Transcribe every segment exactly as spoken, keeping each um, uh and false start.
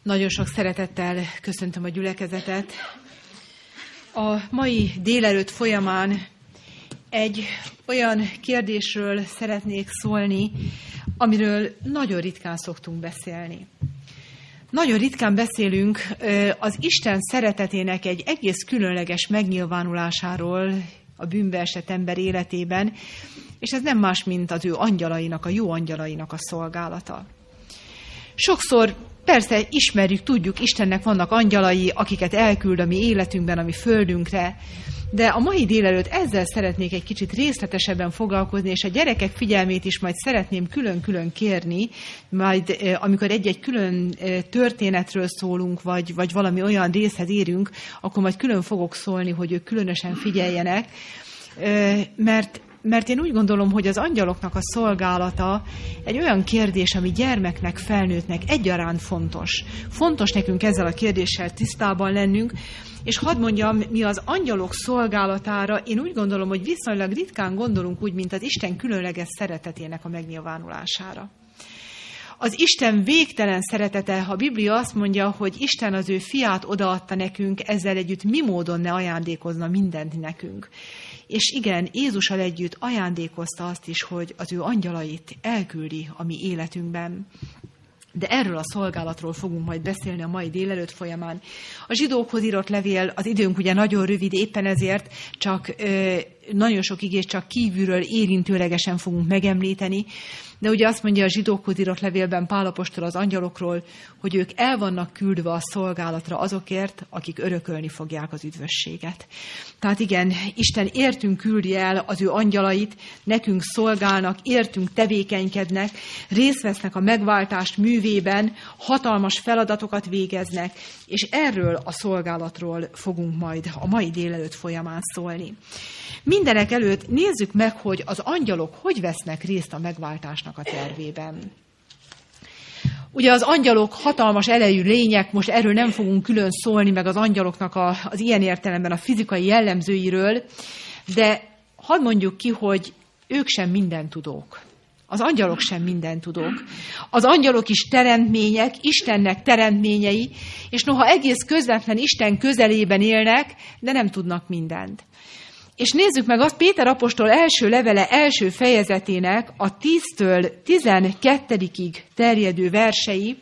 Nagyon sok szeretettel köszöntöm a gyülekezetet. A mai délelőtt folyamán egy olyan kérdésről szeretnék szólni, amiről nagyon ritkán szoktunk beszélni. Nagyon ritkán beszélünk az Isten szeretetének egy egész különleges megnyilvánulásáról a bűnbe esett ember életében, és ez nem más, mint az ő angyalainak, a jó angyalainak a szolgálata. Sokszor persze ismerjük, tudjuk, Istennek vannak angyalai, akiket elküld a mi életünkben, a mi földünkre, de a mai délelőtt ezzel szeretnék egy kicsit részletesebben foglalkozni, és a gyerekek figyelmét is majd szeretném külön-külön kérni, majd amikor egy-egy külön történetről szólunk, vagy, vagy valami olyan részhez érünk, akkor majd külön fogok szólni, hogy ők különösen figyeljenek, mert Mert én úgy gondolom, hogy az angyaloknak a szolgálata egy olyan kérdés, ami gyermeknek, felnőttnek egyaránt fontos. Fontos nekünk ezzel a kérdéssel tisztában lennünk, és hadd mondjam, mi az angyalok szolgálatára, én úgy gondolom, hogy viszonylag ritkán gondolunk úgy, mint az Isten különleges szeretetének a megnyilvánulására. Az Isten végtelen szeretete, a Biblia azt mondja, hogy Isten az ő fiát odaadta nekünk, ezzel együtt mi módon ne ajándékozna mindent nekünk. És igen, Jézussal együtt ajándékozta azt is, hogy az ő angyalait elküldi a mi életünkben. De erről a szolgálatról fogunk majd beszélni a mai délelőtt folyamán. A zsidókhoz írott levél, az időnk ugye nagyon rövid, éppen ezért csak ö, nagyon sok igét csak kívülről érintőlegesen fogunk megemlíteni, de ugye azt mondja a zsidókhoz írott levélben Pál apostol az angyalokról, hogy ők el vannak küldve a szolgálatra azokért, akik örökölni fogják az üdvösséget. Tehát igen, Isten értünk küldi el az ő angyalait, nekünk szolgálnak, értünk tevékenykednek, részt vesznek a megváltást művében, hatalmas feladatokat végeznek, és erről a szolgálatról fogunk majd a mai délelőtt folyamán szólni. Mindenek előtt nézzük meg, hogy az angyalok hogy vesznek részt a megváltásnak a tervében. Ugye az angyalok hatalmas erejű lények, most erről nem fogunk külön szólni, meg az angyaloknak a, az ilyen értelemben a fizikai jellemzőiről, de hadd mondjuk ki, hogy ők sem mindentudók. Az angyalok sem mindentudók. Az angyalok is teremtmények, Istennek teremtményei, és noha egész közvetlen Isten közelében élnek, de nem tudnak mindent. És nézzük meg azt, Péter apostol első levele első fejezetének a tíztől tizenkettedikig terjedő versei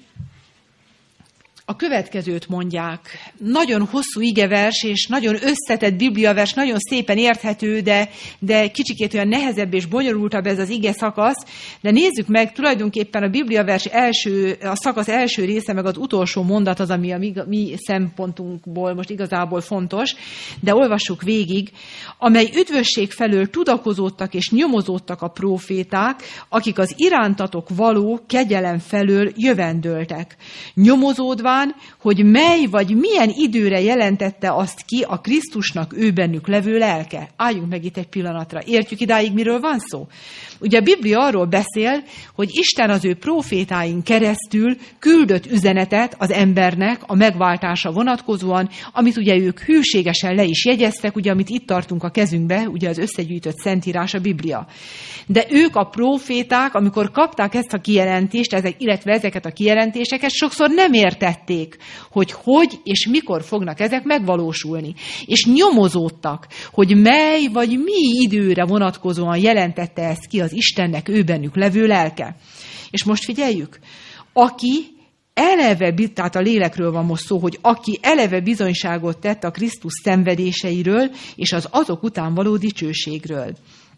a következőt mondják. Nagyon hosszú igevers és nagyon összetett bibliavers, nagyon szépen érthető, de, de kicsikét olyan nehezebb és bonyolultabb ez az ige szakasz. De nézzük meg, tulajdonképpen a bibliavers első, a szakasz első része, meg az utolsó mondat az, ami a mi, mi szempontunkból most igazából fontos, de olvassuk végig, amely üdvösség felől tudakozódtak és nyomozódtak a próféták, akik az irántatok való kegyelem felől jövendöltek. Nyomozódván, hogy mely vagy milyen időre jelentette azt ki a Krisztusnak ő bennük levő lelke. Álljunk meg itt egy pillanatra. Értjük idáig, miről van szó? Ugye a Biblia arról beszél, hogy Isten az ő prófétáin keresztül küldött üzenetet az embernek a megváltása vonatkozóan, amit ugye ők hűségesen le is jegyeztek, ugye amit itt tartunk a kezünkbe, ugye az összegyűjtött szentírás, a Biblia. De ők a próféták, amikor kapták ezt a kijelentést, ezek, illetve ezeket a kijelentéseket, sokszor nem értették, hogy hogy és mikor fognak ezek megvalósulni. És nyomozódtak, hogy mely vagy mi időre vonatkozóan jelentette ezt ki az Istennek ő bennük levő lelke. És most figyeljük, aki eleve, tehát a lélekről van most szó, hogy aki eleve bizonyságot tett a Krisztus szenvedéseiről, és az azok után való dicsőségről.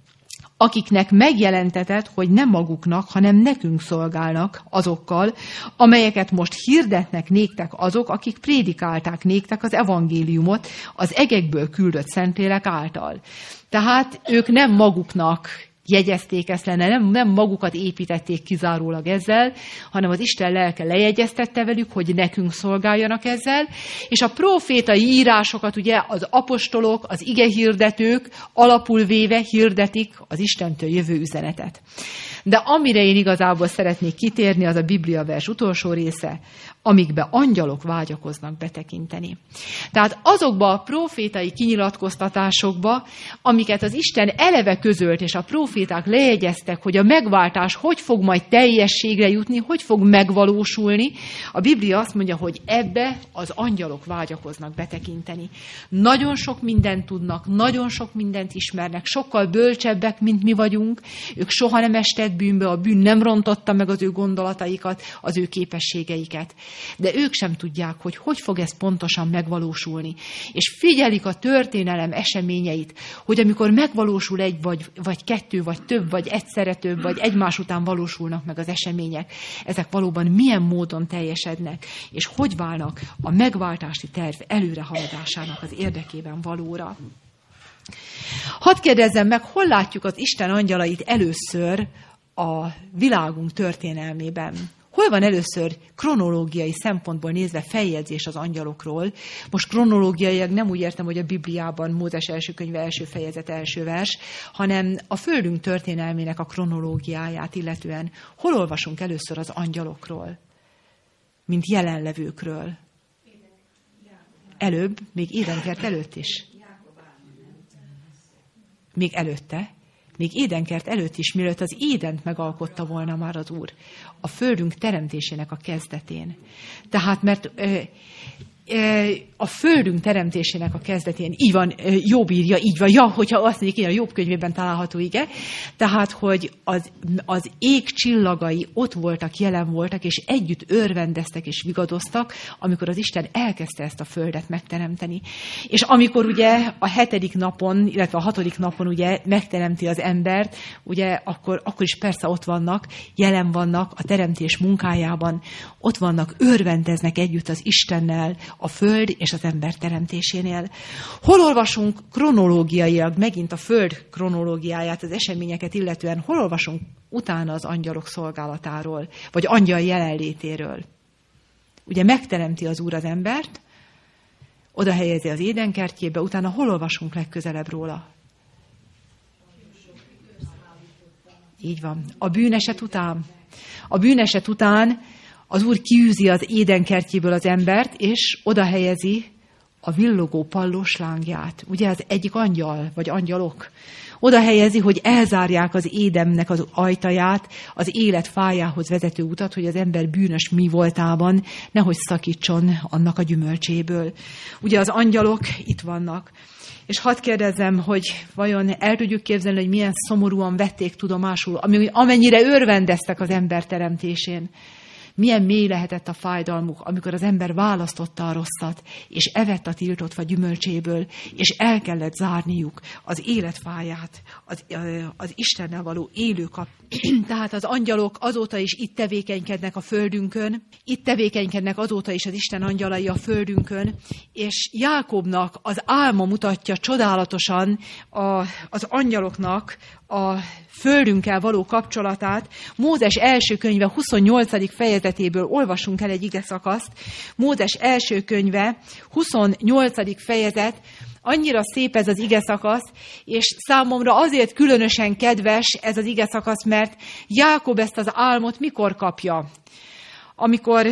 Akiknek megjelentetett, hogy nem maguknak, hanem nekünk szolgálnak azokkal, amelyeket most hirdetnek néktek azok, akik prédikálták néktek az evangéliumot az egekből küldött Szentlélek által. Tehát ők nem maguknak jegyezték ezt lenne, nem, nem magukat építették kizárólag ezzel, hanem az Isten lelke lejegyeztette velük, hogy nekünk szolgáljanak ezzel, és a prófétai írásokat ugye az apostolok, az igehirdetők alapul véve hirdetik az Istentől jövő üzenetet. De amire én igazából szeretnék kitérni, az a bibliavers utolsó része, amikbe angyalok vágyakoznak betekinteni. Tehát azokba a prófétai kinyilatkoztatásokba, amiket az Isten eleve közölt, és a prófétai proféták lejegyeztek, hogy a megváltás hogy fog majd teljességre jutni, hogy fog megvalósulni, a Biblia azt mondja, hogy ebbe az angyalok vágyakoznak betekinteni. Nagyon sok mindent tudnak, nagyon sok mindent ismernek, sokkal bölcsebbek, mint mi vagyunk. Ők soha nem estek bűnbe, a bűn nem rontotta meg az ő gondolataikat, az ő képességeiket. De ők sem tudják, hogy hogy fog ez pontosan megvalósulni. És figyelik a történelem eseményeit, hogy amikor megvalósul egy, vagy, vagy kettő, vagy több, vagy egyszerre több, vagy egymás után valósulnak meg az események, ezek valóban milyen módon teljesednek, és hogy válnak a megváltási terv előrehaladásának az érdekében valóra. Hadd kérdezzem meg, hol látjuk az Isten angyalait először a világunk történelmében? Hol van először kronológiai szempontból nézve feljegyzés az angyalokról? Most kronológiailag nem úgy értem, hogy a Bibliában Mózes első könyve első fejezet első vers, hanem a földünk történelmének a kronológiáját illetően. Hol olvasunk először az angyalokról, mint jelenlevőkről? Előbb, még Édenkert előtt is. Még előtte. Még Édenkert előtt is, mielőtt az Édent megalkotta volna már az Úr, a földünk teremtésének a kezdetén. Tehát, mert ö, ö, a földünk teremtésének a kezdetén, így van, Jobb írja, így van, ja, hogyha azt mondjuk, én a Jobb könyvében található, ige, tehát, hogy az, az ég csillagai ott voltak, jelen voltak, és együtt örvendeztek és vigadoztak, amikor az Isten elkezdte ezt a földet megteremteni. És amikor ugye a hetedik napon, illetve a hatodik napon ugye megteremti az embert, ugye akkor, akkor is persze ott vannak, jelen vannak a teremtés munkájában, ott vannak, örvendeznek együtt az Istennel, a föld és az ember teremtésénél. Hol olvasunk kronológiailag, megint a föld kronológiáját, az eseményeket illetően, hol olvasunk utána az angyalok szolgálatáról, vagy angyal jelenlétéről? Ugye megteremti az Úr az embert, oda helyezi az Édenkertjébe, utána hol olvasunk legközelebb róla? Így van. A bűneset után. A bűneset után az Úr kiűzi az Édenkertjéből az embert, és oda helyezi a villogó pallós lángját. Ugye az egyik angyal, vagy angyalok. Oda helyezi, hogy elzárják az Édennek az ajtaját, az élet fájához vezető utat, hogy az ember bűnös mi voltában nehogy szakítson annak a gyümölcséből. Ugye az angyalok itt vannak. És hadd kérdezzem, hogy vajon el tudjuk képzelni, hogy milyen szomorúan vették tudomásul, amennyire örvendeztek az ember teremtésén. Milyen mély lehetett a fájdalmuk, amikor az ember választotta a rosszat, és evett a tiltott fa gyümölcséből, és el kellett zárniuk az életfáját, az, az Istennel való élő kap. Tehát az angyalok azóta is itt tevékenykednek a földünkön, itt tevékenykednek azóta is az Isten angyalai a földünkön, és Jákobnak az álma mutatja csodálatosan a, az angyaloknak a földünkkel való kapcsolatát. Mózes első könyve huszonnyolcadik fejezetéből olvasunk el egy igeszakaszt. Mózes első könyve huszonnyolcadik fejezet, annyira szép ez az igeszakasz, és számomra azért különösen kedves ez az igeszakasz, mert Jákob ezt az álmot mikor kapja? Amikor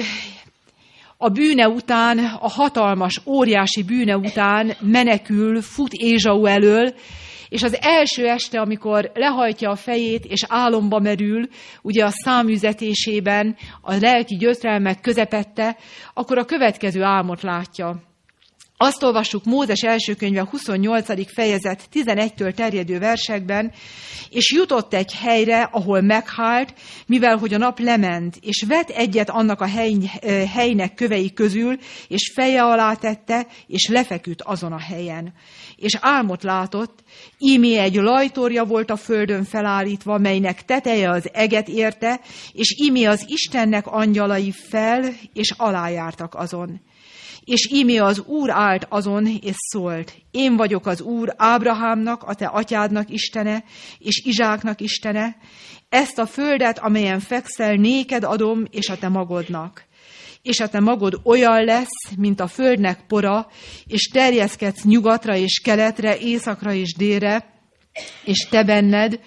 a bűne után, a hatalmas, óriási bűne után menekül, fut Ézsau elől, és az első este, amikor lehajtja a fejét, és álomba merül, ugye a számüzetésében, a lelki győzelmek közepette, akkor a következő álmot látja. Azt olvassuk Mózes első könyve huszonnyolcadik fejezet tizenegytől terjedő versekben, és jutott egy helyre, ahol meghált, mivel hogy a nap lement, és vett egyet annak a hely, helynek kövei közül, és feje alá tette, és lefeküdt azon a helyen. És álmot látott, ímé egy lajtorja volt a földön felállítva, melynek teteje az eget érte, és ímé az Istennek angyalai fel, és alájártak azon. És ímé az Úr állt azon, és szólt, én vagyok az Úr Ábrahámnak, a te atyádnak Istene, és Izsáknak Istene, ezt a földet, amelyen fekszel, néked adom, és a te magodnak. És a te magod olyan lesz, mint a földnek pora, és terjeszkedsz nyugatra és keletre, északra és délre, és te benned,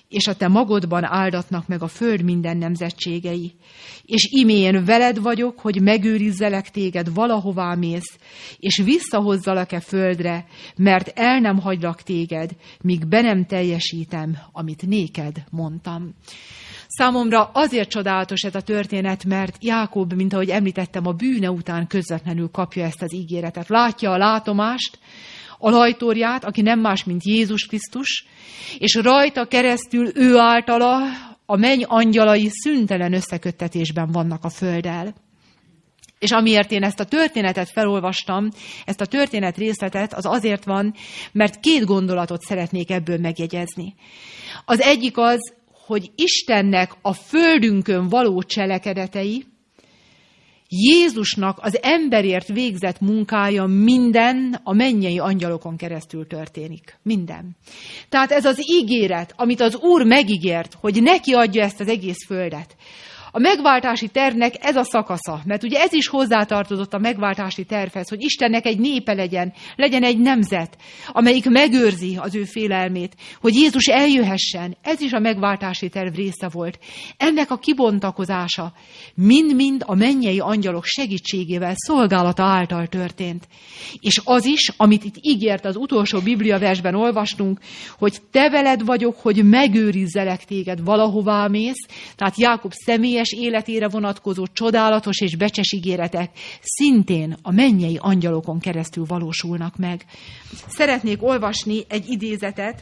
és a te magodban áldatnak meg a föld minden nemzetségei. És imén veled vagyok, hogy megőrizzelek téged, valahová mész, és visszahozzalak-e földre, mert el nem hagylak téged, míg be nem teljesítem, amit néked mondtam. Számomra azért csodálatos ez a történet, mert Jákob, mint ahogy említettem, a bűne után közvetlenül kapja ezt az ígéretet. Látja a látomást, a lajtorját, aki nem más, mint Jézus Krisztus, és rajta keresztül ő általa a menny angyalai szüntelen összeköttetésben vannak a földdel. És amiért én ezt a történetet felolvastam, ezt a történet részletet, az azért van, mert két gondolatot szeretnék ebből megjegyezni. Az egyik az, hogy Istennek a földünkön való cselekedetei, Jézusnak az emberért végzett munkája minden a mennyei angyalokon keresztül történik. Minden. Tehát ez az ígéret, amit az Úr megígért, hogy neki adja ezt az egész földet. A megváltási tervnek ez a szakasza, mert ugye ez is hozzátartozott a megváltási tervhez, hogy Istennek egy népe legyen, legyen egy nemzet, amelyik megőrzi az ő félelmét, hogy Jézus eljöhessen. Ez is a megváltási terv része volt. Ennek a kibontakozása mind-mind a mennyei angyalok segítségével, szolgálata által történt. És az is, amit itt ígért az utolsó bibliaversben olvastunk, hogy te veled vagyok, hogy megőrizzelek téged, valahová mész, tehát Jákob személyes életére vonatkozó csodálatos és becses ígéretek szintén a mennyei angyalokon keresztül valósulnak meg. Szeretnék olvasni egy idézetet.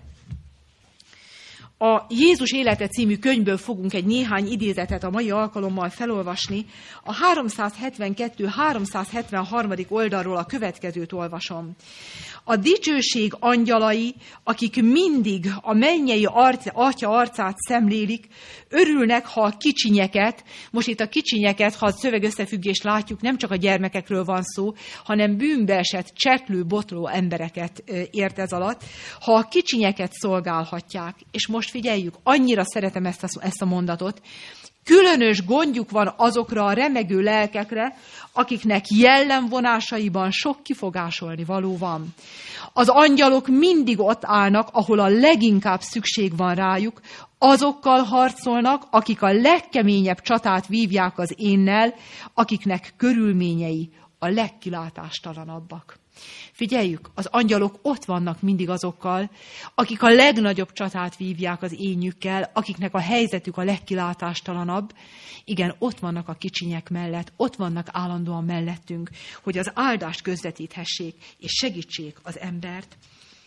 A Jézus élete című könyvből fogunk egy néhány idézetet a mai alkalommal felolvasni. A háromszázhetvenkettő háromszázhetvenhárom. oldalról a következőt olvasom. A dicsőség angyalai, akik mindig a mennyei arc, atya arcát szemlélik, örülnek, ha a kicsinyeket, most itt a kicsinyeket, ha a szövegösszefüggést látjuk, nem csak a gyermekekről van szó, hanem bűnbe esett, csetlő, botló embereket ért ez alatt, ha a kicsinyeket szolgálhatják. És most figyeljük, annyira szeretem ezt a, ezt a mondatot, különös gondjuk van azokra a remegő lelkekre, akiknek jellemvonásaiban sok kifogásolni való van. Az angyalok mindig ott állnak, ahol a leginkább szükség van rájuk, azokkal harcolnak, akik a legkeményebb csatát vívják az énnel, akiknek körülményei a legkilátástalanabbak. Figyeljük, az angyalok ott vannak mindig azokkal, akik a legnagyobb csatát vívják az énjükkel, akiknek a helyzetük a legkilátástalanabb. Igen, ott vannak a kicsinyek mellett, ott vannak állandóan mellettünk, hogy az áldást közvetíthessék és segítsék az embert.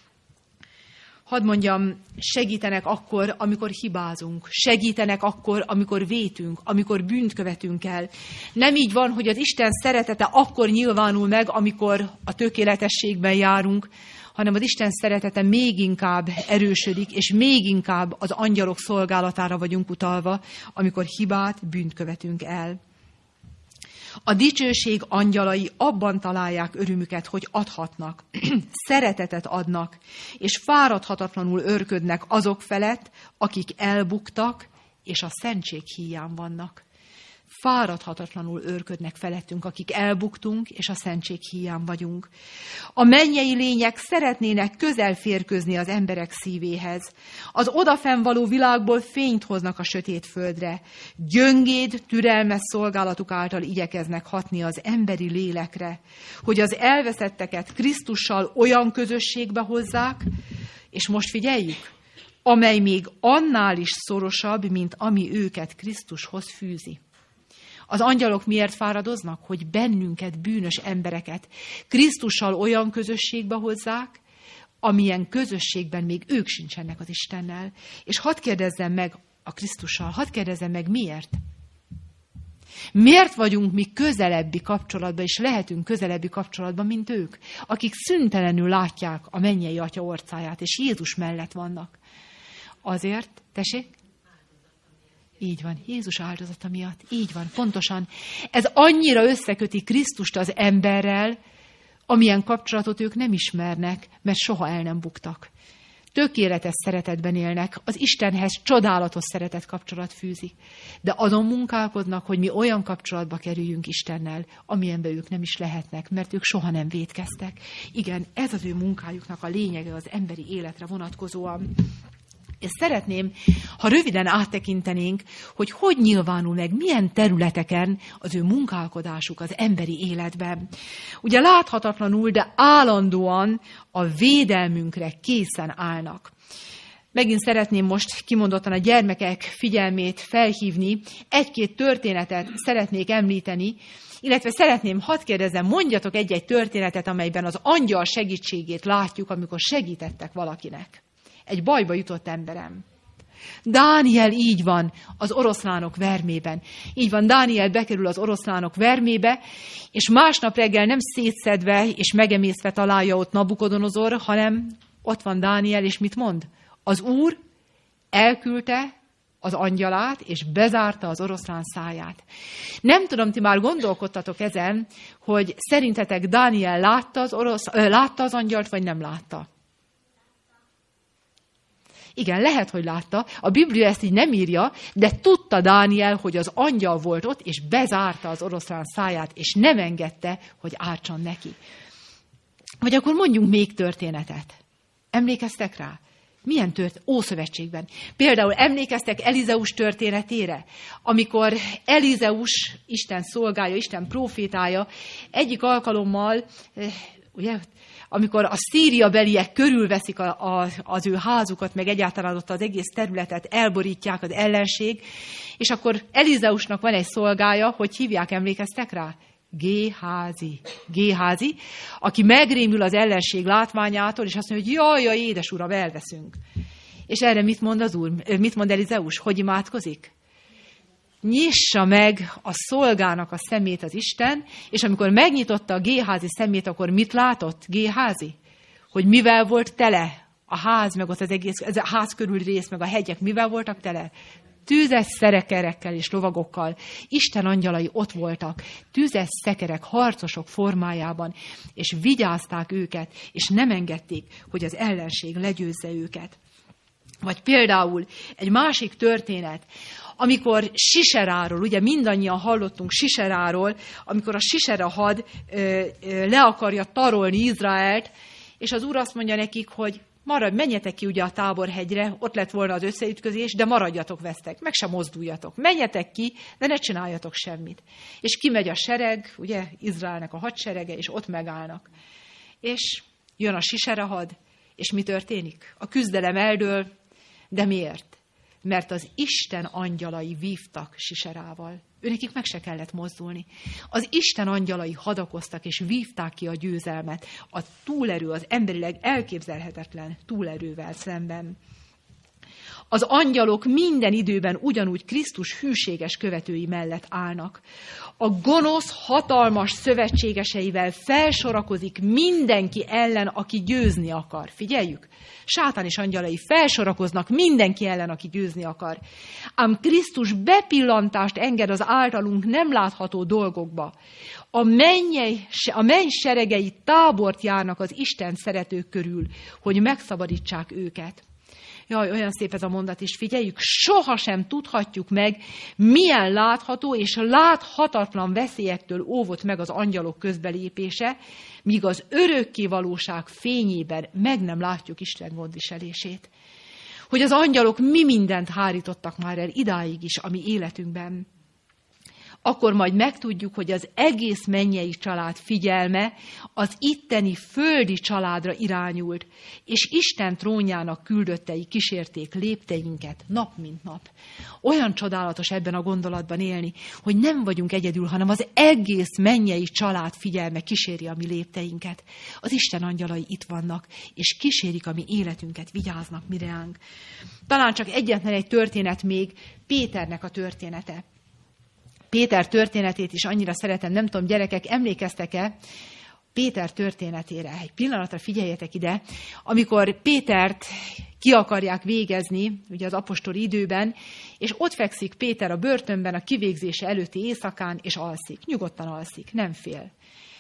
Hadd mondjam, segítenek akkor, amikor hibázunk. Segítenek akkor, amikor vétünk, amikor bűnt követünk el. Nem így van, hogy az Isten szeretete akkor nyilvánul meg, amikor a tökéletességben járunk, hanem az Isten szeretete még inkább erősödik, és még inkább az angyalok szolgálatára vagyunk utalva, amikor hibát, bűnt követünk el. A dicsőség angyalai abban találják örömüket, hogy adhatnak, szeretetet adnak, és fáradhatatlanul őrködnek azok felett, akik elbuktak, és a szentség híján vannak. Fáradhatatlanul őrködnek felettünk, akik elbuktunk, és a szentség híján vagyunk. A mennyei lények szeretnének közel férkőzni az emberek szívéhez. Az odafennvaló világból fényt hoznak a sötét földre. Gyöngéd, türelmes szolgálatuk által igyekeznek hatni az emberi lélekre, hogy az elveszetteket Krisztussal olyan közösségbe hozzák, és most figyeljük, amely még annál is szorosabb, mint ami őket Krisztushoz fűzi. Az angyalok miért fáradoznak? Hogy bennünket, bűnös embereket Krisztussal olyan közösségbe hozzák, amilyen közösségben még ők sincsenek az Istennel. És hadd kérdezzem meg a Krisztussal, hadd kérdezzem meg miért? Miért vagyunk mi közelebbi kapcsolatban, és lehetünk közelebbi kapcsolatban, mint ők, akik szüntelenül látják a mennyei Atya orcáját, és Jézus mellett vannak? Azért, tessék? Így van, Jézus áldozata miatt. Így van, pontosan. Ez annyira összeköti Krisztust az emberrel, amilyen kapcsolatot ők nem ismernek, mert soha el nem buktak. Tökéletes szeretetben élnek, az Istenhez csodálatos szeretet kapcsolat fűzi. De azon munkálkodnak, hogy mi olyan kapcsolatba kerüljünk Istennel, amilyenben ők nem is lehetnek, mert ők soha nem vétkeztek. Igen, ez az ő munkájuknak a lényege az emberi életre vonatkozóan. És szeretném, ha röviden áttekintenénk, hogy hogy nyilvánul meg, milyen területeken az ő munkálkodásuk az emberi életben. Ugye láthatatlanul, de állandóan a védelmünkre készen állnak. Megint szeretném most kimondottan a gyermekek figyelmét felhívni, egy-két történetet szeretnék említeni, illetve szeretném, hadd kérdezzem, mondjatok egy-egy történetet, amelyben az angyal segítségét látjuk, amikor segítettek valakinek. Egy bajba jutott emberem. Dániel így van az oroszlánok vermében. Így van, Dániel bekerül az oroszlánok vermébe, és másnap reggel nem szétszedve és megemészve találja ott Nabukodonozor, hanem ott van Dániel, és mit mond? Az Úr elküldte az angyalát, és bezárta az oroszlán száját. Nem tudom, ti már gondolkodtatok ezen, hogy szerintetek Dániel látta az, orosz, ö, látta az angyalt, vagy nem látta? Igen, lehet, hogy látta. A Biblia ezt így nem írja, de tudta Dániel, hogy az angyal volt ott, és bezárta az oroszlán száját, és nem engedte, hogy ártson neki. Vagy akkor mondjunk még történetet. Emlékeztek rá? Milyen tört? Ószövetségben. Például emlékeztek Elizeus történetére, amikor Elizeus, Isten szolgája, Isten prófétája egyik alkalommal, ugye, amikor a szíriabeliek körülveszik a, a, az ő házukat, meg egyáltalán ott az egész területet, elborítják az ellenség, és akkor Elizeusnak van egy szolgája, hogy hívják, emlékeztek rá? Géházi. Géházi, aki megrémül az ellenség látványától, és azt mondja, hogy jaj, jaj, édes uram, elveszünk. És erre mit mond az úr? Mit mond Elizeus? Hogy imádkozik? Nyissa meg a szolgának a szemét az Isten, és amikor megnyitotta a Géházi szemét, akkor mit látott Géházi? Hogy mivel volt tele a ház, meg ott az egész, ez a ház körüli rész, meg a hegyek, mivel voltak tele? Tűzes szerekerekkel és lovagokkal. Isten angyalai ott voltak, tűzes szekerek, harcosok formájában, és vigyázták őket, és nem engedték, hogy az ellenség legyőzze őket. Vagy például egy másik történet, amikor Siseráról, ugye mindannyian hallottunk Siseráról, amikor a Sisera had ö, ö, le akarja tarolni Izraelt, és az Úr azt mondja nekik, hogy maradj, menjetek ki ugye a Táborhegyre, ott lett volna az összeütközés, de maradjatok vesztek, meg sem mozduljatok. Menjetek ki, de ne csináljatok semmit. És kimegy a sereg, ugye, Izraelnek a hadserege, és ott megállnak. És jön a Sisera had, és mi történik? A küzdelem eldől, de miért? Mert az Isten angyalai vívtak Siserával. Őnekik meg se kellett mozdulni. Az Isten angyalai hadakoztak, és vívták ki a győzelmet. A túlerő, az emberileg elképzelhetetlen túlerővel szemben. Az angyalok minden időben ugyanúgy Krisztus hűséges követői mellett állnak. A gonosz, hatalmas szövetségeseivel felsorakozik mindenki ellen, aki győzni akar. Figyeljük! Sátán és angyalai felsorakoznak mindenki ellen, aki győzni akar. Ám Krisztus bepillantást enged az általunk nem látható dolgokba. A, mennyei, a menny seregei tábort járnak az Isten szeretők körül, hogy megszabadítsák őket. Jaj, olyan szép ez a mondat is, figyeljük, sohasem tudhatjuk meg, milyen látható és láthatatlan veszélyektől óvott meg az angyalok közbelépése, míg az örökké valóság fényében meg nem látjuk Isten gondviselését. Hogy az angyalok mi mindent hárítottak már el idáig is a mi életünkben. Akkor majd megtudjuk, hogy az egész mennyei család figyelme az itteni földi családra irányult, és Isten trónjának küldöttei kísérték lépteinket nap mint nap. Olyan csodálatos ebben a gondolatban élni, hogy nem vagyunk egyedül, hanem az egész mennyei család figyelme kíséri a mi lépteinket. Az Isten angyalai itt vannak, és kísérik a mi életünket, vigyáznak mi reánk. Talán csak egyetlen egy történet még, Péternek a története. Péter történetét is annyira szeretem, nem tudom, gyerekek, emlékeztek-e Péter történetére? Egy pillanatra figyeljetek ide, amikor Pétert ki akarják végezni, ugye az apostoli időben, és ott fekszik Péter a börtönben a kivégzése előtti éjszakán, és alszik. Nyugodtan alszik, nem fél.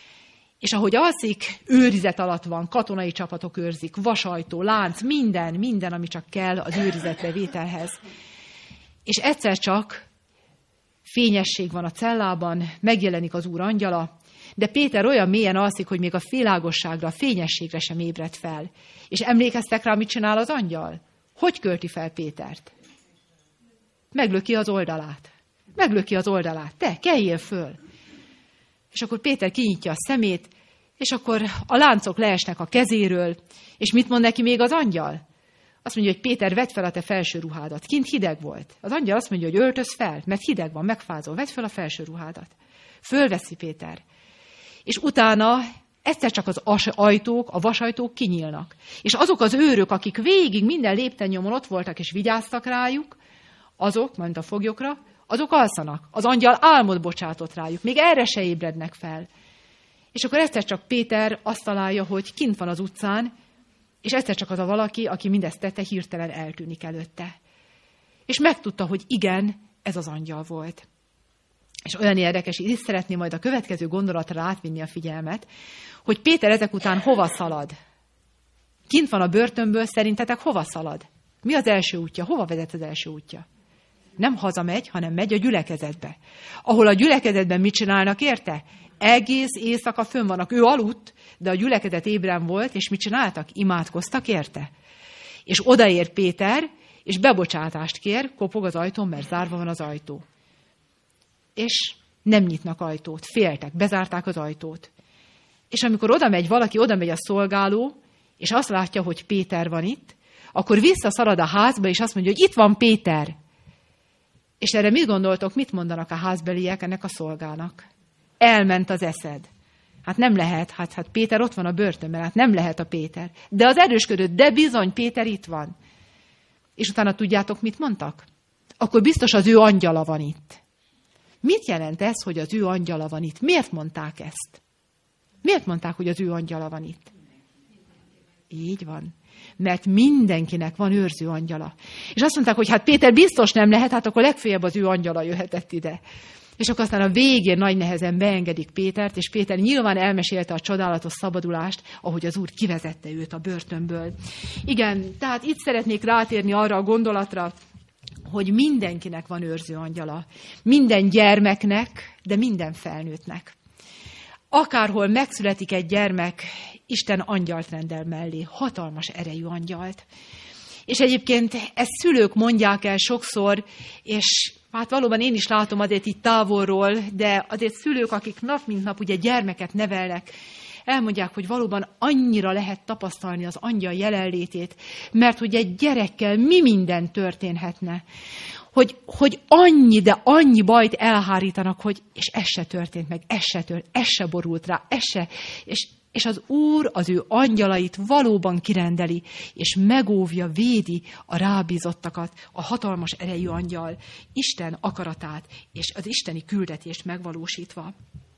És ahogy alszik, őrizet alatt van, katonai csapatok őrzik, vasajtó, lánc, minden, minden, ami csak kell az őrizetbevételhez. És egyszer csak fényesség van a cellában, megjelenik az Úr angyala, de Péter olyan mélyen alszik, hogy még a világosságra, a fényességre sem ébred fel. És emlékeztek rá, mit csinál az angyal? hogy költi fel Pétert? Meglöki az oldalát. Meglöki az oldalát. Te, keljél föl. És akkor Péter kinyitja a szemét, és akkor a láncok leesnek a kezéről, és mit mond neki még az angyal? Azt mondja, hogy Péter, vedd fel a te felső ruhádat. Kint hideg volt. Az angyal azt mondja, hogy öltöz fel, mert hideg van, megfázol. Vedd fel a felső ruhádat. Fölveszi Péter. És utána egyszer csak az ajtók, a vasajtók kinyílnak. És azok az őrök, akik végig minden léptennyomon ott voltak és vigyáztak rájuk, azok, majd a foglyokra, azok alszanak. Az angyal álmot bocsátott rájuk. Még erre se ébrednek fel. És akkor egyszer csak Péter azt találja, hogy kint van az utcán, és egyszer csak az a valaki, aki mindezt tette, hirtelen eltűnik előtte. És megtudta, hogy igen, ez az angyal volt. És olyan érdekes, így is szeretném majd a következő gondolatra átvinni a figyelmet, hogy Péter ezek után hova szalad? Kint van a börtönből, szerintetek hova szalad? Mi az első útja? Hova vezet az első útja? Nem hazamegy, hanem megy a gyülekezetbe. Ahol a gyülekezetben mit csinálnak érte? Egész éjszaka fönn vannak. Ő aludt, de a gyülekezet ébren volt, és mit csináltak? Imádkoztak érte. És odaér Péter, és bebocsátást kér, kopog az ajtón, mert zárva van az ajtó. És nem nyitnak ajtót, féltek, bezárták az ajtót. És amikor oda megy valaki, oda megy a szolgáló, és azt látja, hogy Péter van itt, akkor visszaszalad a házba, és azt mondja, hogy itt van Péter. És erre mit gondoltok, mit mondanak a házbeliek ennek a szolgának? Elment az eszed. Hát nem lehet, hát, hát Péter ott van a börtönben, hát nem lehet a Péter. De az erősködött, de bizony, Péter itt van. És utána tudjátok, mit mondtak? Akkor biztos az ő angyala van itt. Mit jelent ez, hogy az ő angyala van itt? Miért mondták ezt? Miért mondták, hogy az ő angyala van itt? Így van. Mert mindenkinek van őrző angyala. És azt mondták, hogy hát Péter biztos nem lehet, hát akkor legfeljebb az ő angyala jöhetett ide. És akkor aztán a végén nagy nehezen beengedik Pétert, és Péter nyilván elmesélte a csodálatos szabadulást, ahogy az Úr kivezette őt a börtönből. Igen, tehát itt szeretnék rátérni arra a gondolatra, hogy mindenkinek van őrző angyala. Minden gyermeknek, de minden felnőttnek. Akárhol megszületik egy gyermek, Isten angyalt rendel mellé, hatalmas erejű angyalt. És egyébként ezt szülők mondják el sokszor, és hát valóban én is látom azért itt távolról, de azért szülők, akik nap mint nap ugye gyermeket nevelnek, elmondják, hogy valóban annyira lehet tapasztalni az angyal jelenlétét, mert hogy egy gyerekkel mi minden történhetne. Hogy, hogy annyi, de annyi bajt elhárítanak, hogy és ez se történt meg, ez se tört, ez se borult rá, ez se, és, és az Úr az ő angyalait valóban kirendeli, és megóvja, védi a rábízottakat, a hatalmas erejű angyal, Isten akaratát, és az isteni küldetést megvalósítva.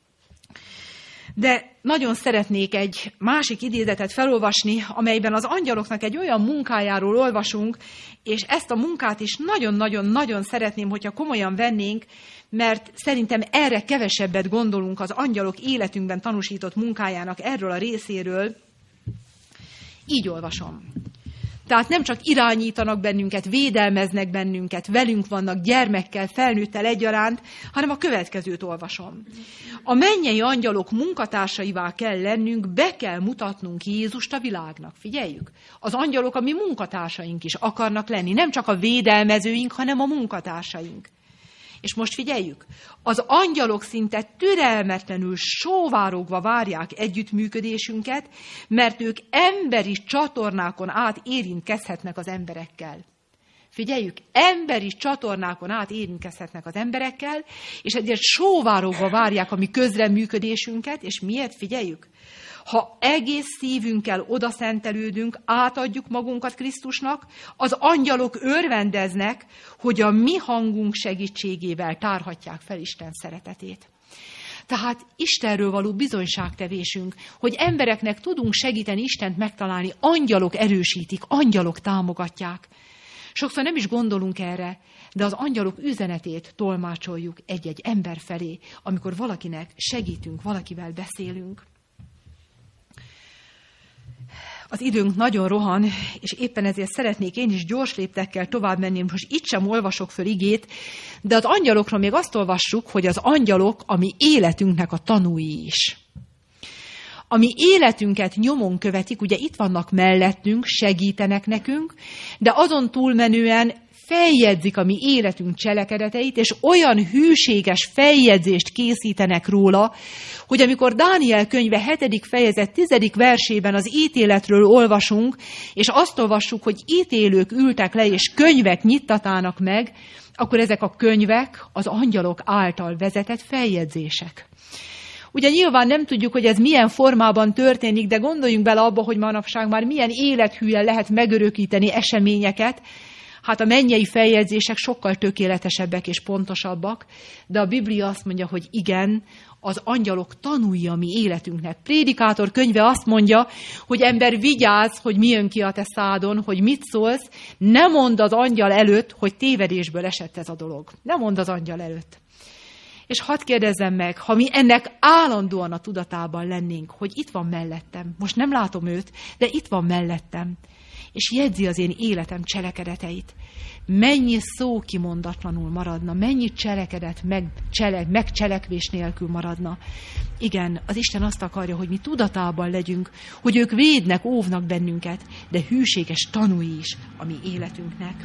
De nagyon szeretnék egy másik idézetet felolvasni, amelyben az angyaloknak egy olyan munkájáról olvasunk, és ezt a munkát is nagyon-nagyon-nagyon szeretném, hogyha komolyan vennénk, mert szerintem erre kevesebbet gondolunk az angyalok életünkben tanúsított munkájának erről a részéről. Így olvasom. Tehát nem csak irányítanak bennünket, védelmeznek bennünket, velünk vannak gyermekkel, felnőttel egyaránt, hanem a következőt olvasom. A mennyei angyalok munkatársaivá kell lennünk, be kell mutatnunk Jézust a világnak. Figyeljük, az angyalok a mi munkatársaink is akarnak lenni, nem csak a védelmezőink, hanem a munkatársaink. És most figyeljük, az angyalok szinte türelmetlenül sóvárogva várják együttműködésünket, mert ők emberi csatornákon át érintkezhetnek az emberekkel. Figyeljük, emberi csatornákon át érintkezhetnek az emberekkel, és ezért sóvárogva várják a mi közreműködésünket, és miért? Figyeljük. Ha egész szívünkkel odaszentelődünk, átadjuk magunkat Krisztusnak, az angyalok örvendeznek, hogy a mi hangunk segítségével tárhatják fel Isten szeretetét. Tehát Istenről való bizonyságtevésünk, hogy embereknek tudunk segíteni Istent megtalálni, angyalok erősítik, angyalok támogatják. Sokszor nem is gondolunk erre, de az angyalok üzenetét tolmácsoljuk egy-egy ember felé, amikor valakinek segítünk, valakivel beszélünk. Az időnk nagyon rohan, és éppen ezért szeretnék én is gyors léptekkel tovább menni, most itt sem olvasok föl igét, de az angyalokról még azt olvassuk, hogy az angyalok a mi életünknek a tanúi is. ami életünket nyomon követik, ugye itt vannak mellettünk, segítenek nekünk, de azon túlmenően feljegyzik a mi életünk cselekedeteit, és olyan hűséges feljegyzést készítenek róla, hogy amikor Dániel könyve hetedik fejezet tizedik versében az ítéletről olvasunk, és azt olvassuk, hogy ítélők ültek le, és könyvek nyittatának meg, akkor ezek a könyvek az angyalok által vezetett feljegyzések. Ugye nyilván nem tudjuk, hogy ez milyen formában történik, de gondoljunk bele abba, hogy manapság már milyen élethűen lehet megörökíteni eseményeket. Hát a mennyei feljegyzések sokkal tökéletesebbek és pontosabbak, de a Biblia azt mondja, hogy igen, az angyalok tanulja a mi életünknek. Prédikátor könyve azt mondja, hogy ember, vigyázz, hogy mi jön ki a te szádon, hogy mit szólsz, ne mondd az angyal előtt, hogy tévedésből esett ez a dolog. Ne mondd az angyal előtt. És hadd kérdezzem meg, ha mi ennek állandóan a tudatában lennénk, hogy itt van mellettem, most nem látom őt, de itt van mellettem, és jegyzi az én életem cselekedeteit. Mennyi szó kimondatlanul maradna, mennyi cselekedet meg, csele, megcselekvés nélkül maradna. Igen, az Isten azt akarja, hogy mi tudatában legyünk, hogy ők védnek, óvnak bennünket, de hűséges tanúi is a mi életünknek.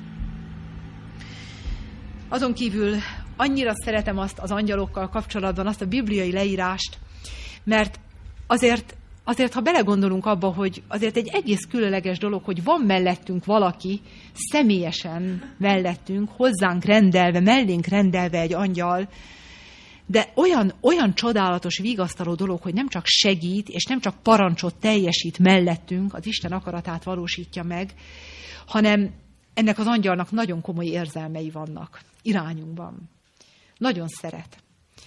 Azon kívül annyira szeretem azt az angyalokkal kapcsolatban, azt a bibliai leírást, mert azért Azért, ha belegondolunk abba, hogy azért egy egész különleges dolog, hogy van mellettünk valaki, személyesen mellettünk, hozzánk rendelve, mellénk rendelve egy angyal, de olyan, olyan csodálatos, vigasztaló dolog, hogy nem csak segít, és nem csak parancsot teljesít mellettünk, az Isten akaratát valósítja meg, hanem ennek az angyalnak nagyon komoly érzelmei vannak irányunkban. Nagyon szeret.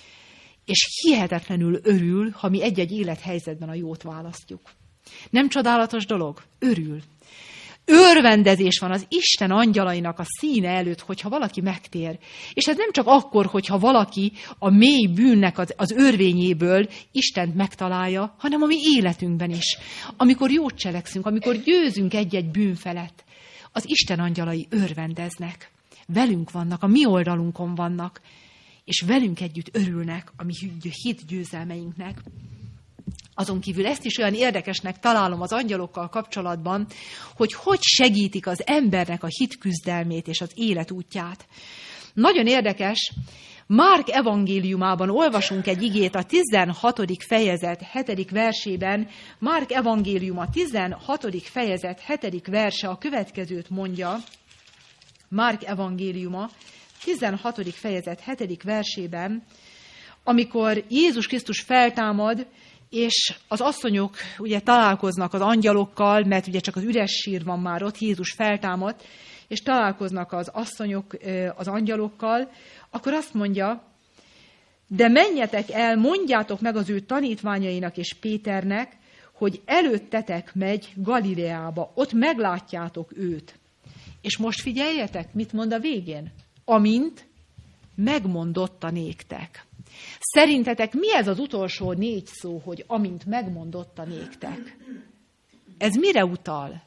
És hihetetlenül örül, ha mi egy-egy élethelyzetben a jót választjuk. Nem csodálatos dolog? Örül. Örvendezés van az Isten angyalainak a színe előtt, hogyha valaki megtér. És ez nem csak akkor, hogyha valaki a mély bűnnek az, az örvényéből Istent megtalálja, hanem a mi életünkben is. Amikor jót cselekszünk, amikor győzünk egy-egy bűn felett, az Isten angyalai örvendeznek. Velünk vannak, a mi oldalunkon vannak, és velünk együtt örülnek a mi hit győzelmeinknek. Azon kívül ezt is olyan érdekesnek találom az angyalokkal kapcsolatban, hogy hogy segítik az embernek a hit küzdelmét és az élet útját. Nagyon érdekes, Márk evangéliumában olvasunk egy igét a tizenhatodik fejezet hetedik versében. Márk evangéliuma tizenhatodik fejezet hetedik verse a következőt mondja. Márk evangéliuma tizenhatodik fejezet hetedik versében, amikor Jézus Krisztus feltámad, és az asszonyok ugye találkoznak az angyalokkal, mert ugye csak az üres sír van már ott, Jézus feltámad, és találkoznak az asszonyok az angyalokkal, akkor azt mondja, de menjetek el, mondjátok meg az ő tanítványainak és Péternek, hogy előttetek megy Galileába, ott meglátjátok őt. És most figyeljetek, mit mond a végén? Amint megmondotta néktek. Szerintetek mi ez az utolsó négy szó, hogy amint megmondotta néktek? Ez mire utal?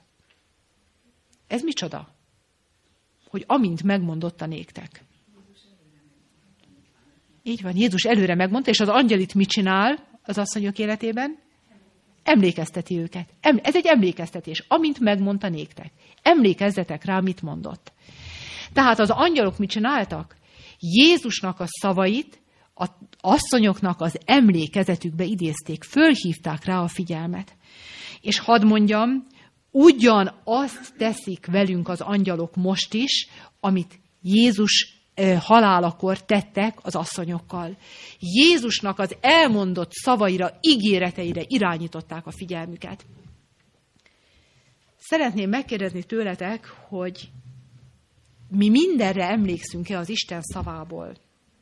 Ez micsoda? Hogy amint megmondotta néktek. Így van, Jézus előre megmondta, és az angyal itt mit csinál az asszonyok életében? Emlékezteti őket. Ez egy emlékeztetés, amint megmondta néktek. Emlékezzetek rá, mit mondott. Tehát az angyalok mit csináltak? Jézusnak a szavait az asszonyoknak az emlékezetükbe idézték, fölhívták rá a figyelmet. És hadd mondjam, ugyan azt teszik velünk az angyalok most is, amit Jézus halálakor tettek az asszonyokkal. Jézusnak az elmondott szavaira, ígéreteire irányították a figyelmüket. Szeretném megkérdezni tőletek, hogy mi mindenre emlékszünk-e az Isten szavából?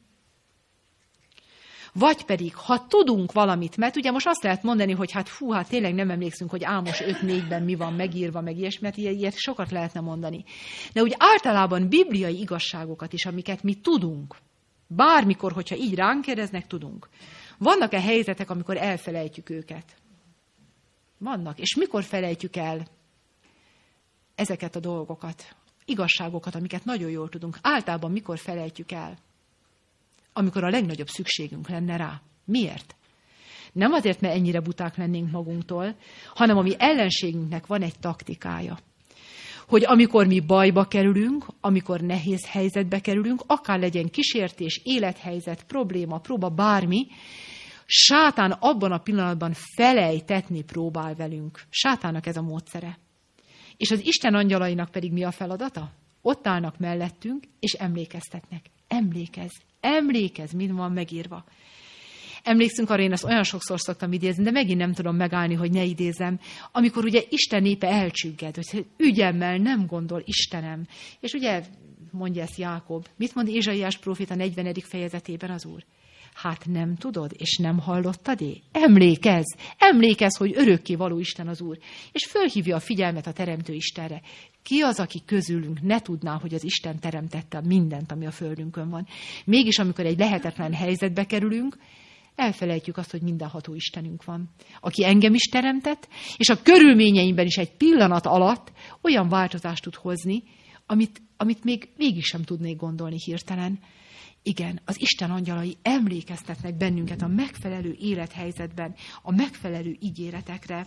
Vagy pedig, ha tudunk valamit, mert ugye most azt lehet mondani, hogy hát fú, hát tényleg nem emlékszünk, hogy Ámos öt négyben mi van megírva, meg ilyesmi, mert ilyet sokat lehetne mondani. De úgy általában bibliai igazságokat is, amiket mi tudunk, bármikor, hogyha így ránk kérdeznek, tudunk. Vannak-e helyzetek, amikor elfelejtjük őket? Vannak. És mikor felejtjük el ezeket a dolgokat, igazságokat, amiket nagyon jól tudunk? Általában mikor felejtjük el? Amikor a legnagyobb szükségünk lenne rá. Miért? Nem azért, mert ennyire buták lennénk magunktól, hanem a mi ellenségünknek van egy taktikája. Hogy amikor mi bajba kerülünk, amikor nehéz helyzetbe kerülünk, akár legyen kísértés, élethelyzet, probléma, próba, bármi, sátán abban a pillanatban felejtetni próbál velünk. Sátának ez a módszere. És az Isten angyalainak pedig mi a feladata? Ott állnak mellettünk, és emlékeztetnek. Emlékezz, emlékezz, mind van megírva. Emlékszünk arra, én ezt olyan sokszor szoktam idézni, de megint nem tudom megállni, hogy ne idézem, amikor ugye Isten népe elcsügged, hogy ügyemmel nem gondol Istenem. És ugye mondja ezt Jákob. Mit mond Ézsaiás próféta negyvenedik fejezetében az Úr? Hát nem tudod, és nem hallottad-é? Emlékezz, emlékezz, hogy örökké való Isten az Úr. És fölhívja a figyelmet a Teremtő Istenre. Ki az, aki közülünk ne tudná, hogy az Isten teremtette mindent, ami a földünkön van? Mégis, amikor egy lehetetlen helyzetbe kerülünk, elfelejtjük azt, hogy mindenható Istenünk van, aki engem is teremtett, és a körülményeimben is egy pillanat alatt olyan változást tud hozni, amit, amit még végig sem tudnék gondolni hirtelen. Igen, az Isten angyalai emlékeztetnek bennünket a megfelelő élethelyzetben, a megfelelő ígéretekre.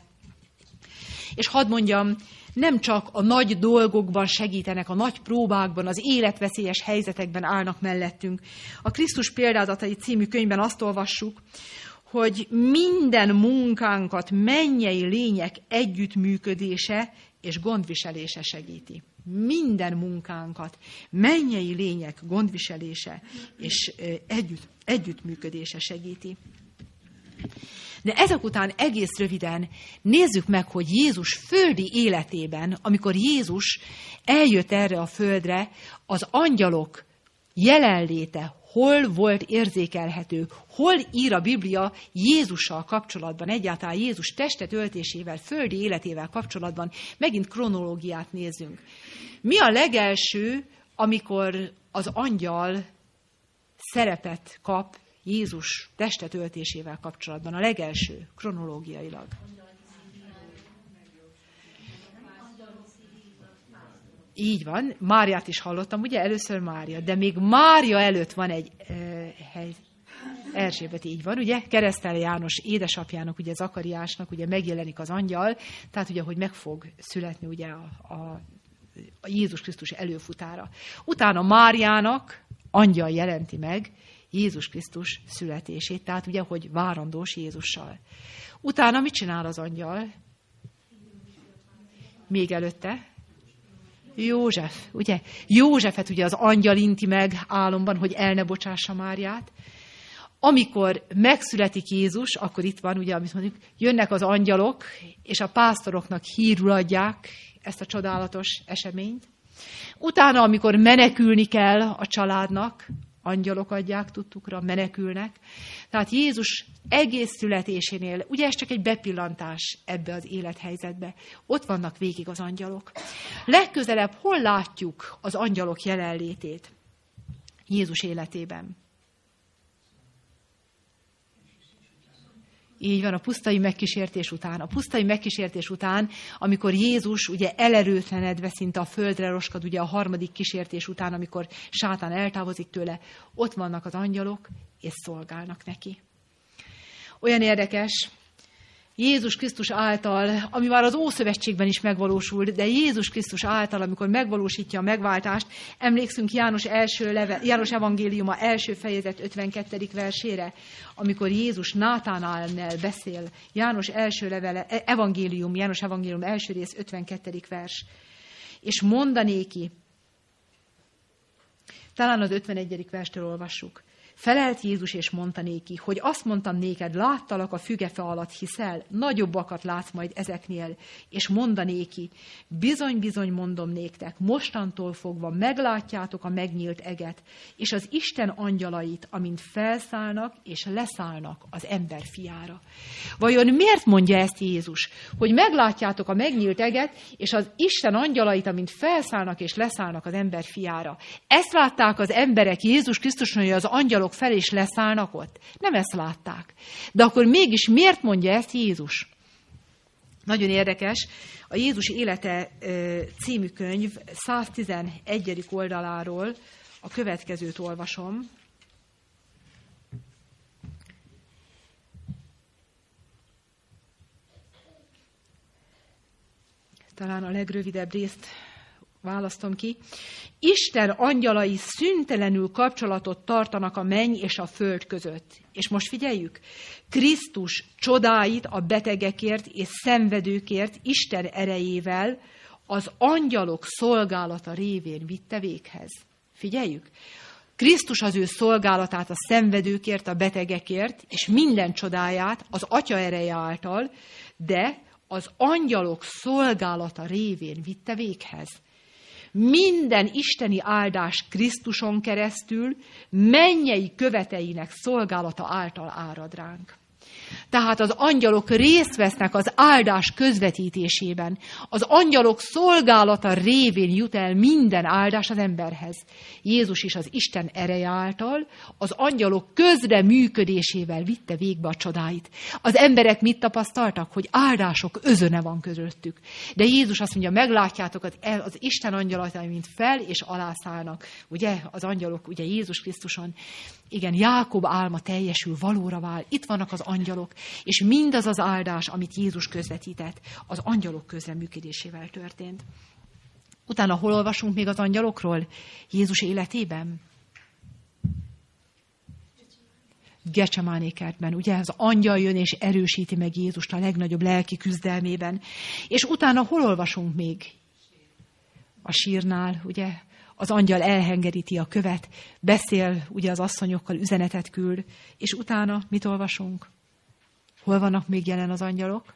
És hadd mondjam, nem csak a nagy dolgokban segítenek, a nagy próbákban, az életveszélyes helyzetekben állnak mellettünk. A Krisztus példázatai című könyvben azt olvassuk, hogy minden munkánkat mennyei lények együttműködése és gondviselése segíti. Minden munkánkat mennyei lények gondviselése és együtt, együttműködése segíti. De ezek után egész röviden nézzük meg, hogy Jézus földi életében, amikor Jézus eljött erre a földre, az angyalok jelenléte hol volt érzékelhető, hol ír a Biblia Jézussal kapcsolatban, egyáltalán Jézus testet öltésével, földi életével kapcsolatban, megint kronológiát nézzünk. Mi a legelső, amikor az angyal szerepet kap Jézus testet öltésével kapcsolatban? A legelső, kronológiailag. Így van, Máriát is hallottam, ugye először Mária, de még Mária előtt van egy e, hely, Erzsébet, így van, ugye, keresztel János édesapjának, ugye Zakariásnak, ugye megjelenik az angyal, tehát ugye, hogy meg fog születni ugye a, a, a Jézus Krisztus előfutára. Utána Máriának angyal jelenti meg Jézus Krisztus születését, tehát ugye, hogy várandós Jézussal. Utána mit csinál az angyal? Még előtte? József, ugye? Józsefet ugye az angyal inti meg álomban, hogy el ne bocsássa Máriát. Amikor megszületik Jézus, akkor itt van, ugye, amit mondjuk, jönnek az angyalok, és a pásztoroknak hírül adják ezt a csodálatos eseményt. Utána, amikor menekülni kell a családnak, angyalok adják tudtukra, menekülnek. Tehát Jézus egész születésénél, ugye ez csak egy bepillantás ebbe az élethelyzetbe. Ott vannak végig az angyalok. Legközelebb hol látjuk az angyalok jelenlétét Jézus életében? Így van, a pusztai megkísértés után. A pusztai megkísértés után, amikor Jézus ugye elerőtlenedve szinte a földre roskad, ugye a harmadik kísértés után, amikor sátán eltávozik tőle, ott vannak az angyalok, és szolgálnak neki. Olyan érdekes, Jézus Krisztus által, ami már az Ószövetségben is megvalósult, de Jézus Krisztus által, amikor megvalósítja a megváltást, emlékszünk János, első leve, János evangéliuma első fejezet ötvenkettedik versére, amikor Jézus Nátánánnel beszél. János első levele, evangélium, János evangélium első rész ötvenkettedik vers. És mondanéki, talán az ötvenegyedik verstől olvassuk. Felelt Jézus és mondta néki, hogy azt mondtam néked, láttalak a fügefa alatt, hiszel, nagyobbakat látsz majd ezeknél, és mondanéki, bizony-bizony mondom néktek, mostantól fogva meglátjátok a megnyílt eget, és az Isten angyalait, amint felszállnak és leszállnak az ember fiára. Vajon miért mondja ezt Jézus, hogy meglátjátok a megnyílt eget, és az Isten angyalait, amint felszállnak és leszállnak az ember fiára? Ezt látták az emberek Jézus Krisztusnál, hogy az angyalok fel és leszállnak ott? Nem ezt látták. De akkor mégis miért mondja ezt Jézus? Nagyon érdekes. A Jézus élete című könyv száztizenegyedik oldaláról a következőt olvasom. talán a legrövidebb részt választom ki. Isten angyalai szüntelenül kapcsolatot tartanak a menny és a föld között. És most figyeljük, Krisztus csodáit a betegekért és szenvedőkért Isten erejével az angyalok szolgálata révén vitte véghez. Figyeljük, Krisztus az ő szolgálatát a szenvedőkért, a betegekért, és minden csodáját az Atya ereje által, de az angyalok szolgálata révén vitte véghez. Minden isteni áldás Krisztuson keresztül mennyei követeinek szolgálata által árad ránk. Tehát az angyalok részt vesznek az áldás közvetítésében. Az angyalok szolgálata révén jut el minden áldás az emberhez. Jézus is az Isten ereje által, az angyalok közreműködésével vitte végbe a csodáit. Az emberek mit tapasztaltak? Hogy áldások özöne van közöttük. De Jézus azt mondja, meglátjátok az, az Isten angyalatai, mint fel és alászállnak. Ugye az angyalok, ugye Jézus Krisztuson. Igen, Jákob álma teljesül, valóra vál. Itt vannak az angyalok, és mindaz az áldás, amit Jézus közvetített, az angyalok közreműködésével történt. Utána hol olvasunk még az angyalokról? Jézus életében? Gecsemáné kertben, ugye az angyal jön és erősíti meg Jézust a legnagyobb lelki küzdelmében. És utána hol olvasunk még? A sírnál, ugye? Az angyal elhengeríti a követ, beszél ugye az asszonyokkal, üzenetet küld, és utána mit olvasunk? Hol vannak még jelen az angyalok?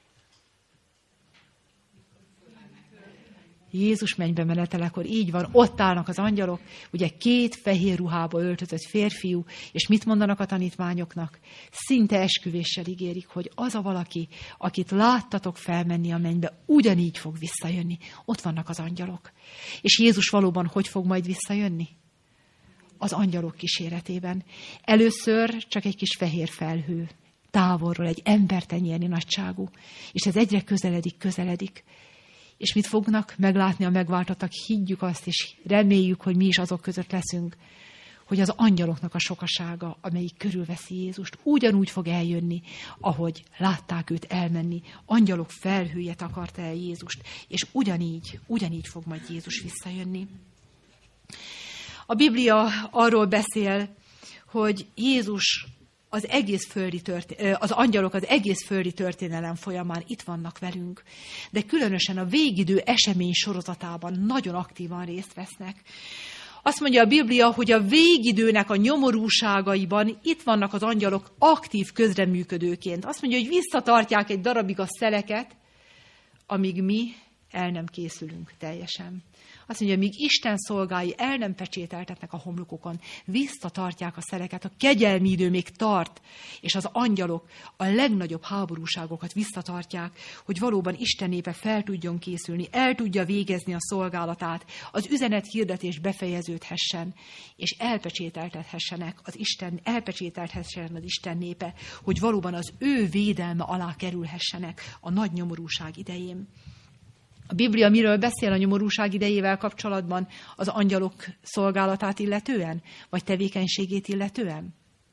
Jézus mennybe menetelekor, így van, ott állnak az angyalok, ugye két fehér ruhába öltözött férfiú, és mit mondanak a tanítványoknak? Szinte esküvéssel ígérik, hogy az a valaki, akit láttatok felmenni a mennybe, ugyanígy fog visszajönni. Ott vannak az angyalok. És Jézus valóban hogy fog majd visszajönni? Az angyalok kíséretében. Először csak egy kis fehér felhő, távolról egy embertenyérnyi nagyságú, és ez egyre közeledik, közeledik. És mit fognak meglátni a megváltottak? Higgyük azt, és reméljük, hogy mi is azok között leszünk, hogy az angyaloknak a sokasága, amelyik körülveszi Jézust, ugyanúgy fog eljönni, ahogy látták őt elmenni. Angyalok felhője takarta el Jézust, és ugyanígy, ugyanígy fog majd Jézus visszajönni. A Biblia arról beszél, hogy Jézus az egész földi történelem, az angyalok az egész földi történelem folyamán itt vannak velünk, de különösen a végidő esemény sorozatában nagyon aktívan részt vesznek. Azt mondja a Biblia, hogy a végidőnek a nyomorúságaiban itt vannak az angyalok aktív közreműködőként. Azt mondja, hogy visszatartják egy darabig a szeleket, amíg mi el nem készülünk teljesen. Azt mondja, míg Isten szolgái el nem pecsételtetnek a homlokokon, visszatartják a szeleket, a kegyelmi idő még tart, és az angyalok a legnagyobb háborúságokat visszatartják, hogy valóban Isten népe fel tudjon készülni, el tudja végezni a szolgálatát, az üzenet hirdetés befejeződhessen, és elpecsételtethessenek az Isten, elpecsételthessen az Isten népe, hogy valóban az ő védelme alá kerülhessenek a nagy nyomorúság idején. A Biblia miről beszél a nyomorúság idejével kapcsolatban? Az angyalok szolgálatát illetően? Vagy tevékenységét illetően?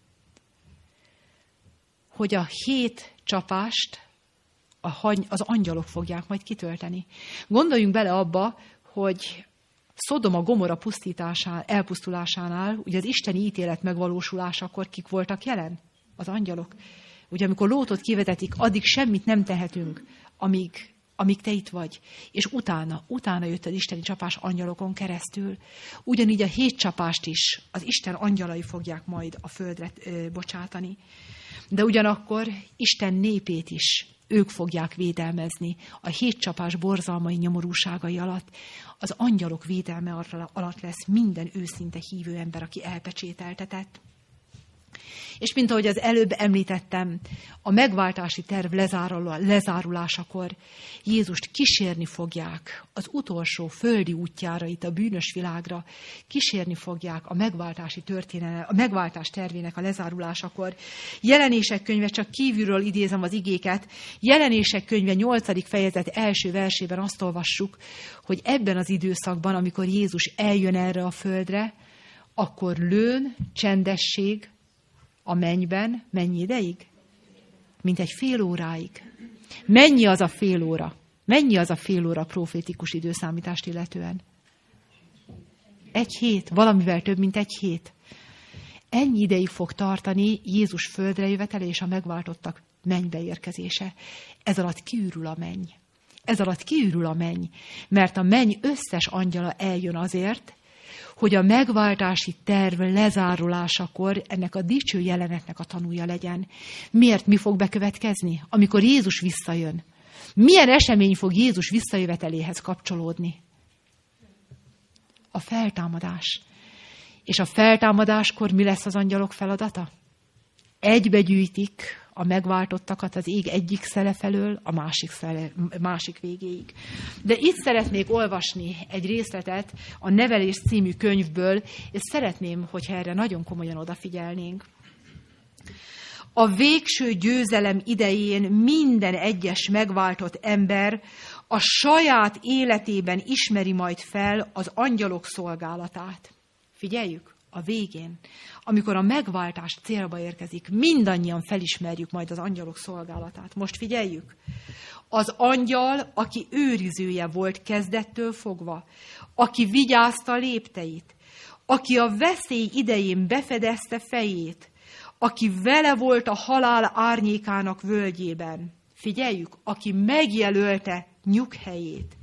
Hogy a hét csapást az angyalok fogják majd kitölteni. Gondoljunk bele abba, hogy Szodoma Gomora pusztításán, elpusztulásánál, ugye az isteni ítélet megvalósulásakor kik voltak jelen? Az angyalok. Ugye amikor Lótot kivetetik, addig semmit nem tehetünk, amíg amíg te itt vagy, és utána, utána jött az isteni csapás angyalokon keresztül. Ugyanígy a hét csapást is az Isten angyalai fogják majd a földre ö, bocsátani. De ugyanakkor Isten népét is ők fogják védelmezni a hét csapás borzalmai nyomorúságai alatt. Az angyalok védelme alatt lesz minden őszinte hívő ember, aki elpecsételtetett. És mint ahogy az előbb említettem, a megváltási terv lezárulásakor Jézust kísérni fogják az utolsó földi útjára itt a bűnös világra, kísérni fogják a megváltási történelem, a megváltás tervének a lezárulásakor. Jelenések könyve, csak kívülről idézem az igéket, Jelenések könyve nyolcadik fejezet első versében azt olvassuk, hogy ebben az időszakban, amikor Jézus eljön erre a földre, akkor lőn, csendesség, a mennyben mennyi ideig? Mint egy fél óráig. Mennyi az a fél óra? Mennyi az a fél óra profétikus időszámítást illetően? Egy hét, valamivel több, mint egy hét. Ennyi ideig fog tartani Jézus földre jövetele és a megváltottak mennybe érkezése. Ez alatt kiürül a menny. Ez alatt kiürül a menny, mert a menny összes angyala eljön azért, hogy a megváltási terv lezárulásakor ennek a dicső jelenetnek a tanúja legyen. Miért? Mi fog bekövetkezni, amikor Jézus visszajön? Milyen esemény fog Jézus visszajöveteléhez kapcsolódni? A feltámadás. És a feltámadáskor mi lesz az angyalok feladata? Egybegyűjtik a megváltottakat az ég egyik szele felől a másik, szele, másik végéig. De itt szeretnék olvasni egy részletet a Nevelés című könyvből, és szeretném, hogyha erre nagyon komolyan odafigyelnénk. A végső győzelem idején minden egyes megváltott ember a saját életében ismeri majd fel az angyalok szolgálatát. Figyeljük, a végén, amikor a megváltás célba érkezik, mindannyian felismerjük majd az angyalok szolgálatát. Most figyeljük. Az angyal, aki őrizője volt kezdettől fogva, aki vigyázta lépteit, aki a veszély idején befedezte fejét, aki vele volt a halál árnyékának völgyében. Figyeljük, aki megjelölte nyughelyét,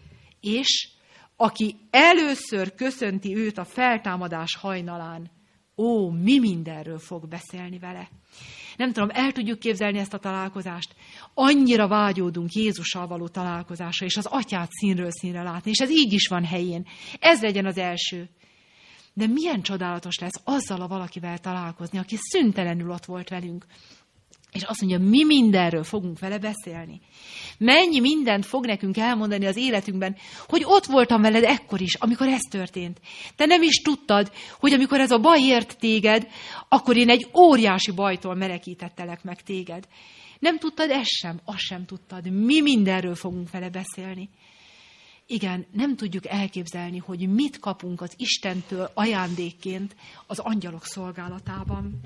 és aki először köszönti őt a feltámadás hajnalán, ó, mi mindenről fog beszélni vele. Nem tudom, el tudjuk képzelni ezt a találkozást. Annyira vágyódunk Jézussal való találkozásra, és az atyát színről színre látni, és ez így is van helyén. Ez legyen az első. De milyen csodálatos lesz azzal a valakivel találkozni, aki szüntelenül ott volt velünk. És azt mondja, mi mindenről fogunk vele beszélni. Mennyi mindent fog nekünk elmondani az életünkben, hogy ott voltam veled ekkor is, amikor ez történt. Te nem is tudtad, hogy amikor ez a baj ért téged, akkor én egy óriási bajtól menekítettelek meg téged. Nem tudtad ezt sem, azt sem tudtad. Mi mindenről fogunk vele beszélni. Igen, nem tudjuk elképzelni, hogy mit kapunk az Istentől ajándékként az angyalok szolgálatában.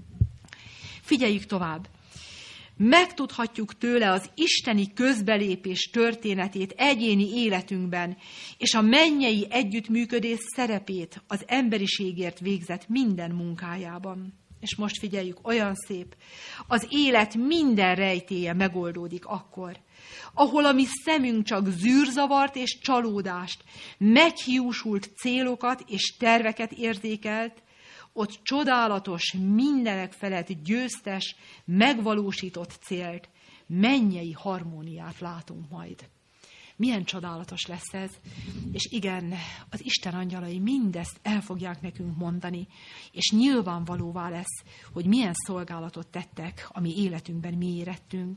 Figyeljük tovább. Megtudhatjuk tőle az isteni közbelépés történetét egyéni életünkben, és a mennyei együttműködés szerepét az emberiségért végzett minden munkájában. És most figyeljük, olyan szép. Az élet minden rejtélye megoldódik akkor, ahol a mi szemünk csak zűrzavart és csalódást, meghiúsult célokat és terveket érzékelt, ott csodálatos, mindenek felett győztes, megvalósított célt, mennyei harmóniát látunk majd. Milyen csodálatos lesz ez. És igen, az Isten angyalai mindezt el fogják nekünk mondani, és nyilvánvalóvá lesz, hogy milyen szolgálatot tettek, ami életünkben mi érettünk.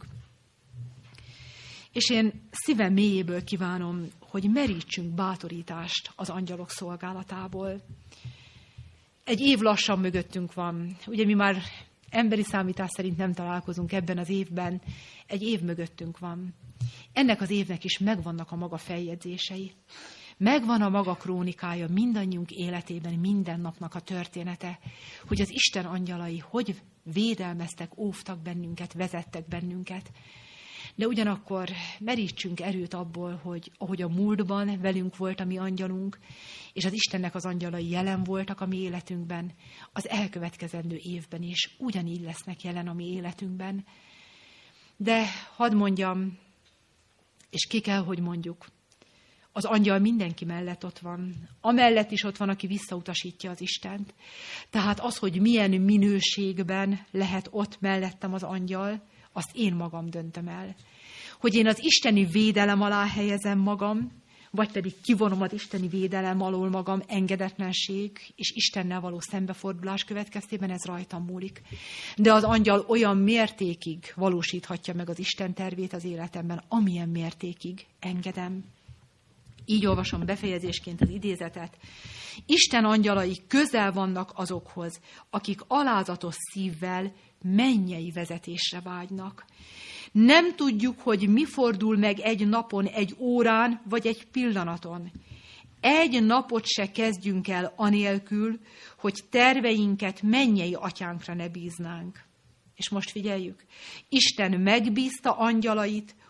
És én szívem mélyéből kívánom, hogy merítsünk bátorítást az angyalok szolgálatából. Egy év lassan mögöttünk van. Ugye mi már emberi számítás szerint nem találkozunk ebben az évben. Egy év mögöttünk van. Ennek az évnek is megvannak a maga feljegyzései. Megvan a maga krónikája mindannyiunk életében, minden napnak a története, hogy az Isten angyalai hogy védelmeztek, óvtak bennünket, vezettek bennünket. De ugyanakkor merítsünk erőt abból, hogy ahogy a múltban velünk volt a mi angyalunk, és az Istennek az angyalai jelen voltak a mi életünkben, az elkövetkezendő évben is ugyanígy lesznek jelen a mi életünkben. De hadd mondjam, és ki kell, hogy mondjuk, az angyal mindenki mellett ott van. Amellett is ott van, aki visszautasítja az Istent. Tehát az, hogy milyen minőségben lehet ott mellettem az angyal, azt én magam döntöm el. Hogy én az isteni védelem alá helyezem magam, vagy pedig kivonom az isteni védelem alól magam engedetlenség és Istennel való szembefordulás következtében, ez rajtam múlik. De az angyal olyan mértékig valósíthatja meg az Isten tervét az életemben, amilyen mértékig engedem. Így olvasom befejezésként az idézetet. Isten angyalai közel vannak azokhoz, akik alázatos szívvel mennyei vezetésre vágynak. Nem tudjuk, hogy mi fordul meg egy napon, egy órán, vagy egy pillanaton. Egy napot se kezdjünk el anélkül, hogy terveinket mennyei atyánkra ne bíznánk. És most figyeljük, Isten megbízta angyalait,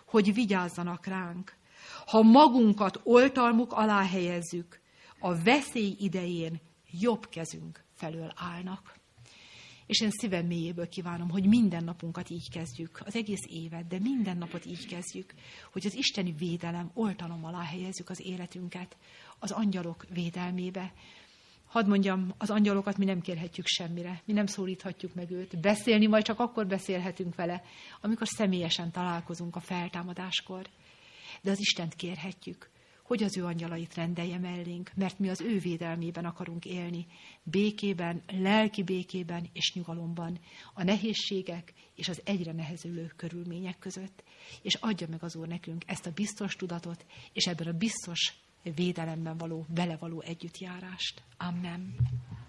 hogy vigyázzanak ránk. Ha magunkat oltalmuk alá helyezzük, a veszély idején jobb kezünk felől állnak. És én szívem mélyéből kívánom, hogy minden napunkat így kezdjük, az egész évet, de minden napot így kezdjük, hogy az isteni védelem, oltalom alá helyezzük az életünket, az angyalok védelmébe. Hadd mondjam, az angyalokat mi nem kérhetjük semmire, mi nem szólíthatjuk meg őt. Beszélni majd csak akkor beszélhetünk vele, amikor személyesen találkozunk a feltámadáskor. De az Istent kérhetjük, hogy az ő angyalait rendelje mellénk, mert mi az ő védelmében akarunk élni, békében, lelki békében és nyugalomban, a nehézségek és az egyre nehezülő körülmények között. És adja meg az Úr nekünk ezt a biztos tudatot, és ebben a biztos védelemben való, belevaló együttjárást. Amen.